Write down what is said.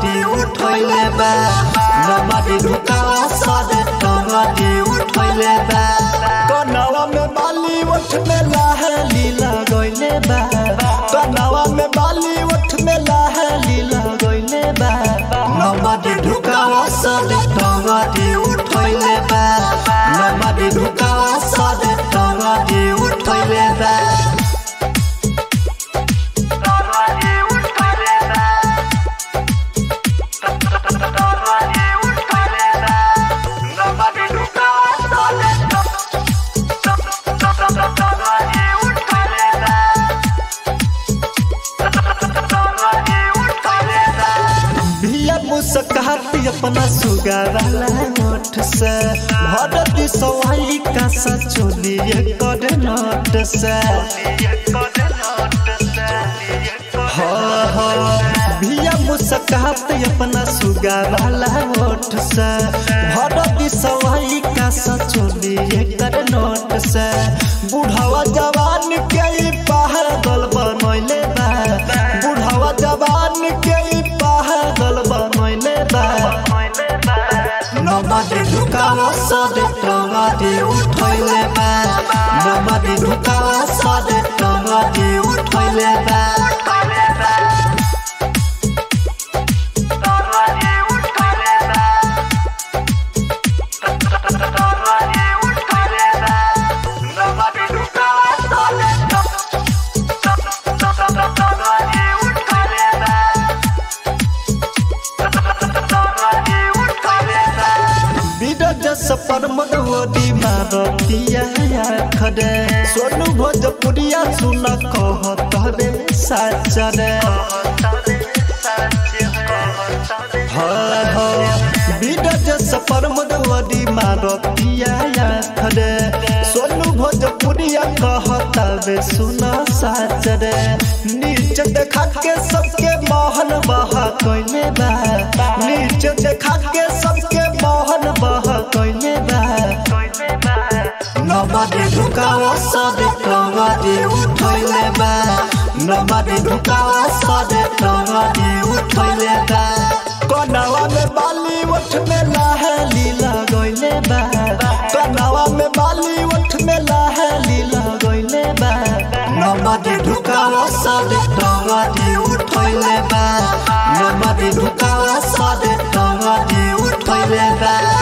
टंगड़ी उठैले बा नमारी ढुकावा सादे टंगड़ी उठैले बा कनवा में बाली ओठ में लाहली लगैले बा कनवा में बाली ओठ में लाहली लगैले बा नमारी ढुकावा सादे टंगड़ी उठैले बा नमारी ढुकावा सादे टंगड़ी उठैले बा मुस्काती अपना सुगावाला होठ से भरती सवाई का सचोलिए कर नोट से भिया मुस्काती अपना सुगावाला होठ से भरती सवाई का सचोलिए कर नोट से बुढ़ावा जवान के पागल बनैले बा बुढ़ावा जवान के पागल बनैले बा नमारी ढुकावा सादे टंगड़ी उठैले बा नमारी ढुकावा सादे टंगड़ी उठैले बा पर मधुरी मारतिया खड़े सोनू भोजपुरिया सुन कहत रे साचरे बीरज सपर मधुरी मारतिया खड़े सोनू भोजपुरिया कहत रे सुन साचरे नीचे देखा के सबके मोहन बहा कइले बा नीचे देखा के सबके मोहन बहा कइले बा नमारी ढुकावा सादे टंगड़ी उठैले बा नमारी ढुकावा सादे टंगड़ी उठैले बा कनवा में बाली ओठ में लाहली लगैले बा कनवा में बाली ओठ में लाहली लगैले बा नमारी ढुकावा सादे टंगड़ी उठैले बा नमारी ढुकावा सादे टंगड़ी उठैले बा।